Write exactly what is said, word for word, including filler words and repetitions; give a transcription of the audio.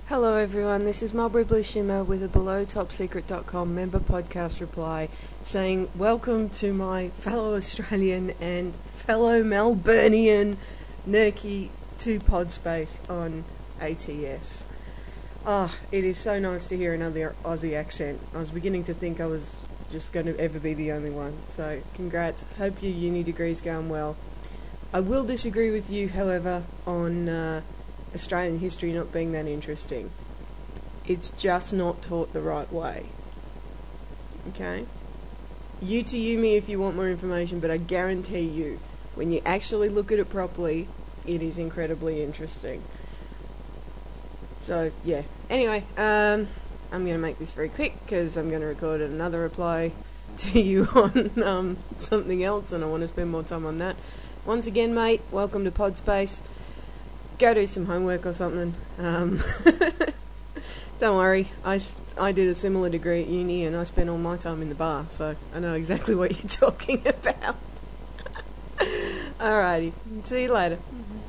Hello everyone, this is Mulberry Blue Shimmer with a below top secret dot com member podcast reply saying welcome to my fellow Australian and fellow Melburnian Nurky to Podspace on A T S. Ah, oh, it is so nice to hear another Aussie accent. I was beginning to think I was just going to ever be the only one, so congrats. Hope your uni degree's going well. I will disagree with you, however, on uh, Australian history not being that interesting. It's just not taught the right way. Okay? You to you me if you want more information, but I guarantee you, when you actually look at it properly, it is incredibly interesting. So, yeah. Anyway, um, I'm going to make this very quick, because I'm going to record another reply to you on um, something else, and I want to spend more time on that. Once again, mate, welcome to Podspace. Go do some homework or something. Um, don't worry, I, I did a similar degree at uni and I spent all my time in the bar, so I know exactly what you're talking about. Alrighty, see you later.